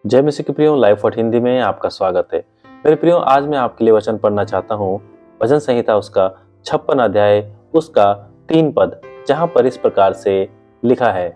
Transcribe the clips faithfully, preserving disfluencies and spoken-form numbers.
जय मसीह के प्रियो, लाइफ और हिंदी में आपका स्वागत है। मेरे प्रियो, आज मैं आपके लिए वचन पढ़ना चाहता हूँ भजन संहिता उसका छप्पन अध्याय उसका तीन पद, जहाँ पर इस प्रकार से लिखा है,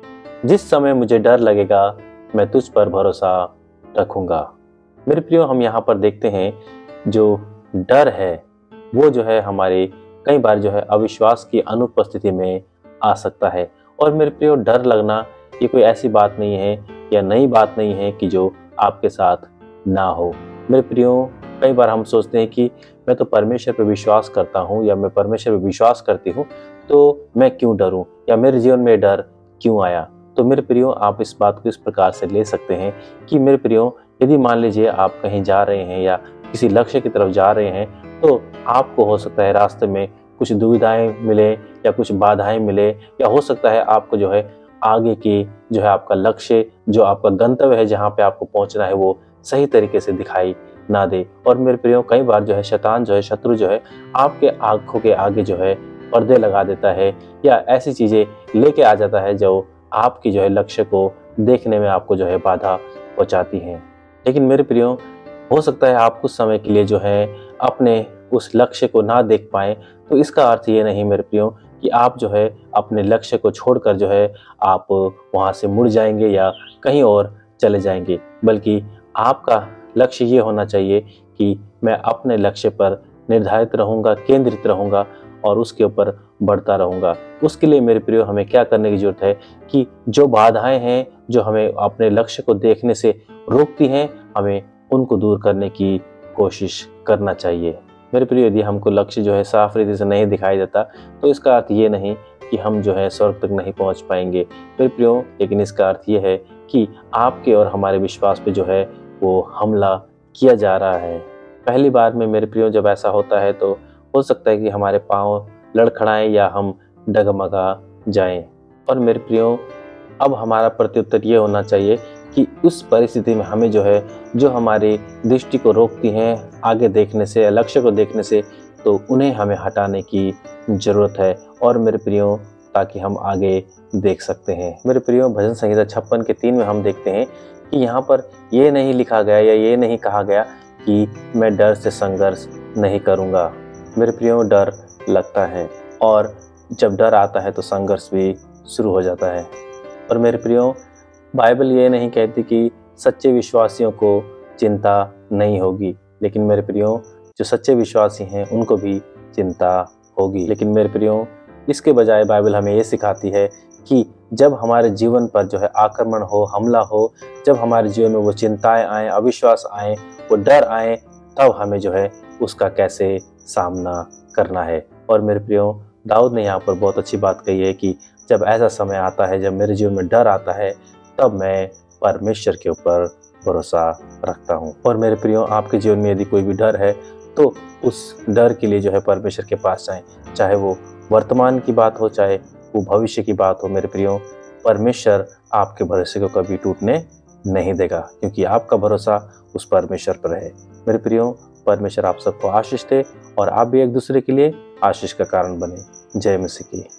जिस समय मुझे डर लगेगा मैं तुझ पर भरोसा रखूंगा। मेरे प्रियो, हम यहाँ पर देखते हैं जो डर है वो जो है हमारे कई बार जो है अविश्वास की अनुपस्थिति में आ सकता है। और मेरे प्रियो, डर लगना ये कोई ऐसी बात नहीं है या नई बात नहीं है कि जो आपके साथ ना हो। मेरे प्रियो, कई बार हम सोचते हैं कि मैं तो परमेश्वर पर विश्वास करता हूँ या मैं परमेश्वर पर विश्वास करती हूँ, तो मैं क्यों डरूं या मेरे जीवन में डर क्यों आया। तो मेरे प्रियो, आप इस बात को इस प्रकार से ले सकते हैं कि मेरे प्रियो, यदि मान लीजिए आप कहीं जा रहे हैं या किसी लक्ष्य की तरफ जा रहे हैं, तो आपको हो सकता है रास्ते में कुछ दुविधाएं मिले या कुछ बाधाएं मिले, या हो सकता है आपको जो है आगे की जो है आपका लक्ष्य, जो आपका गंतव्य है, जहाँ पे आपको पहुंचना है, वो सही तरीके से दिखाई ना दे। और मेरे प्रियो, कई बार जो है शैतान जो है शत्रु जो है आपके आंखों के आगे जो है पर्दे लगा देता है या ऐसी चीजें लेके आ जाता है जो आपकी जो है लक्ष्य को देखने में आपको जो है बाधा पहुंचाती हैं। लेकिन मेरे प्रियो, हो सकता है आप कुछ समय के लिए जो है अपने उस लक्ष्य को ना देख पाए, तो इसका अर्थ ये नहीं मेरे प्रियो कि आप जो है अपने लक्ष्य को छोड़कर जो है आप वहाँ से मुड़ जाएंगे या कहीं और चले जाएंगे, बल्कि आपका लक्ष्य ये होना चाहिए कि मैं अपने लक्ष्य पर निर्धारित रहूँगा, केंद्रित रहूँगा और उसके ऊपर बढ़ता रहूँगा। उसके लिए मेरे प्रियो, हमें क्या करने की जरूरत है कि जो बाधाएं हैं जो हमें अपने लक्ष्य को देखने से रोकती हैं, हमें उनको दूर करने की कोशिश करना चाहिए। मेरे प्रियो, यदि हमको लक्ष्य जो है साफ रीति से नहीं दिखाई देता, तो इसका अर्थ ये नहीं कि हम जो है स्वर्ग तक नहीं पहुंच पाएंगे मेरे प्रियो, लेकिन इसका अर्थ ये है कि आपके और हमारे विश्वास पे जो है वो हमला किया जा रहा है। पहली बार में मेरे प्रियो जब ऐसा होता है तो हो सकता है कि हमारे पाँव लड़खड़ाएं या हम डगमगा जाएं। और मेरे प्रियो, अब हमारा प्रत्युत्तर ये होना चाहिए कि उस परिस्थिति में हमें जो है जो हमारी दृष्टि को रोकती हैं आगे देखने से, लक्ष्य को देखने से, तो उन्हें हमें हटाने की ज़रूरत है। और मेरे प्रियो, ताकि हम आगे देख सकते हैं। मेरे प्रियो, भजन संहिता छप्पन के तीन में हम देखते हैं कि यहाँ पर ये नहीं लिखा गया या ये नहीं कहा गया कि मैं डर से संघर्ष नहीं करूँगा। मेरे प्रियो, डर लगता है और जब डर आता है तो संघर्ष भी शुरू हो जाता है। और मेरे प्रियो, बाइबल ये नहीं कहती कि सच्चे विश्वासियों को चिंता नहीं होगी, लेकिन मेरे प्रियो, जो सच्चे विश्वासी हैं उनको भी चिंता होगी। लेकिन मेरे प्रियो, इसके बजाय बाइबल हमें ये सिखाती है कि जब हमारे जीवन पर जो है आक्रमण हो, हमला हो, जब हमारे जीवन में वो चिंताएं आए, अविश्वास आए, वो डर आए, तब हमें जो है उसका कैसे सामना करना है। और मेरे प्रियो, दाऊद ने यहाँ पर बहुत अच्छी बात कही है कि जब ऐसा समय आता है, जब मेरे जीवन में डर आता है, तब मैं परमेश्वर के ऊपर भरोसा रखता हूँ। और मेरे प्रियो, आपके जीवन में यदि कोई भी डर है, तो उस डर के लिए जो है परमेश्वर के पास जाएं, चाहे वो वर्तमान की बात हो, चाहे वो भविष्य की बात हो। मेरे प्रियो, परमेश्वर आपके भरोसे को कभी टूटने नहीं देगा, क्योंकि आपका भरोसा उस परमेश्वर पर है। मेरे प्रियो, परमेश्वर आप सबको आशीष दे और आप भी एक दूसरे के लिए आशीष का कारण बने। जय मसीह की।